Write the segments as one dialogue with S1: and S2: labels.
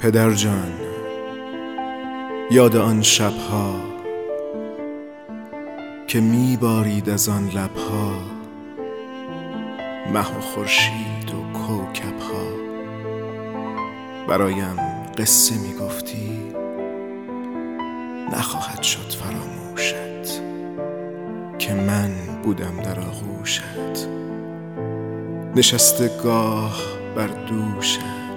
S1: پدر جان، یاد آن شبها که میبارید از آن لبها مه و خورشید و کوکبها. برایم قصه میگفتی نخواهد شد فراموشت که من بودم در آغوشت، نشسته گاه بر دوشت.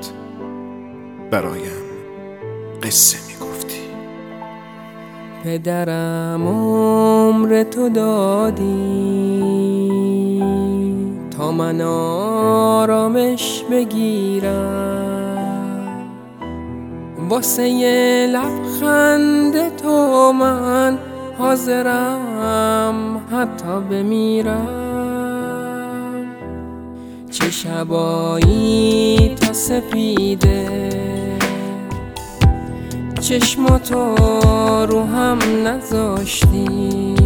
S1: برایم قصه میگفتی.
S2: پدرم عمر تو دادی تا من آرامش بگیرم، واسه یه لبخند تو من حاضرم حتی بمیرم. چه شبایی تا سفیده چشماتو رو هم نذاشتی،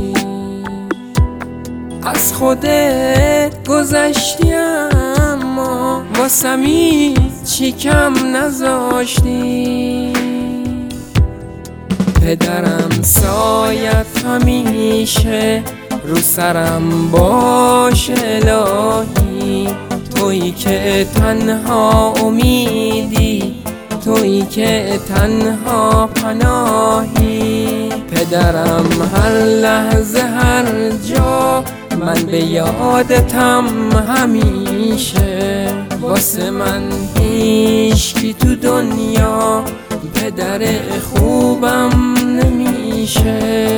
S2: از خودت گذشتی اما واسم هیچی کم نذاشتی. پدرم سایت همیشه رو سرم باش الهی، تویی که تنها امیدی، تویی که تنها پناهی. پدرم هر لحظه هر جا من به یادتم همیشه، واسه من هیچکی تو دنیا پدر خوبم نمیشه.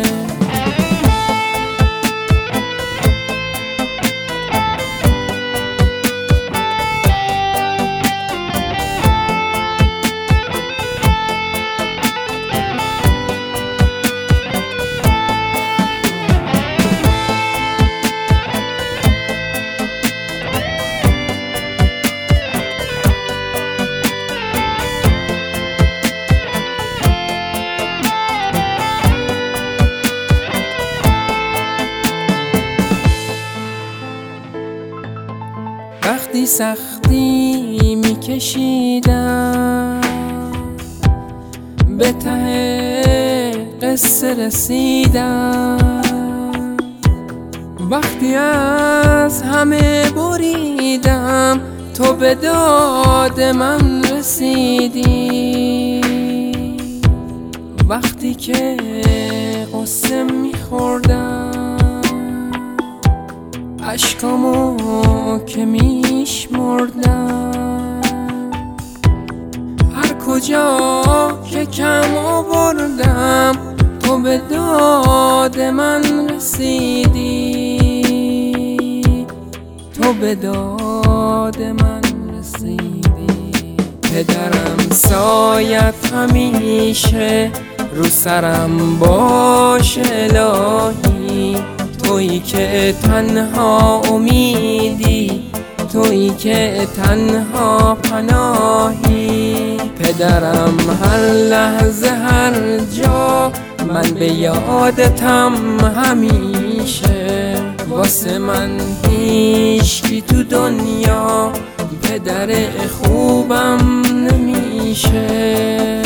S2: وقتی سختی میکشیدم به ته قصه رسیدم، وقتی از همه بریدم تو به داد من رسیدی، وقتی که قصه میخوردم اشکامو که میشمردم، هر کجا که کم آوردم تو به داد من رسیدی، تو به داد من رسیدی. پدرم سایت همیشه رو سرم باش الهی، تویی که تنها امیدی، تویی که تنها پناهی. پدرم هر لحظه هر جا من به یادتم همیشه، واسه من هیچکی تو دنیا پدر خوبم نمیشه.